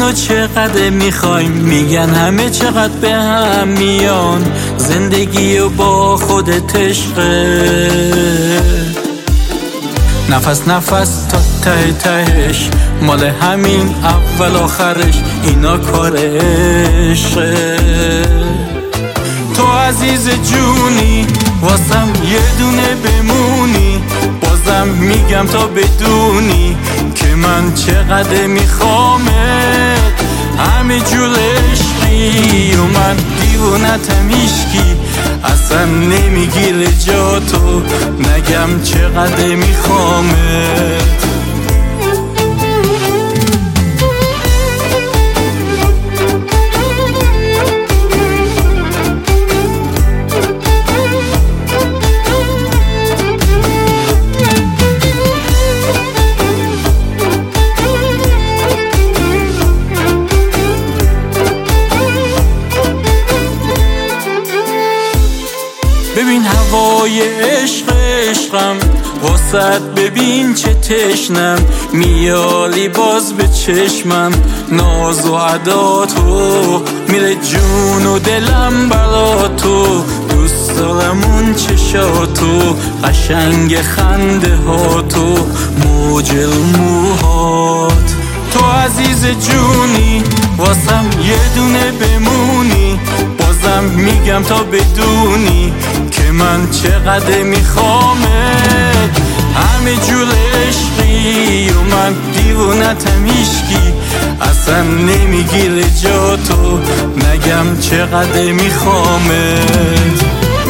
منو چقدر میخوایم، میگن همه چقدر به هم میان، زندگی و با خودت عشقه، نفس نفس تا ته تهش، مال همین اول آخرش، اینا کار عشقه. تو عزیز جونی واسم یه دونه بمونی، بازم میگم تا بدونی که من چقدر میخوامت، همه جور عشقی و من دیوونتم، هیشکی اصلا نمیگیره جا تو، نگم چقدر میخوامت. ببین هوای عشق عشقم، واسط ببین چه تشنم، میالی باز به چشمم، ناز و عداتو میره جون و دلم برا تو، دوست دارم اون چشاتو، قشنگ خنده هاتو، موج موهات. تو عزیز جونی واسم یه دونه بمونی، بازم میگم تا بدونی که من چقدر میخوامت، همه جور عشقی و من دیوونتم، هیشکی اصلا نمیگیره جا تو، نگم چقدر میخوامت.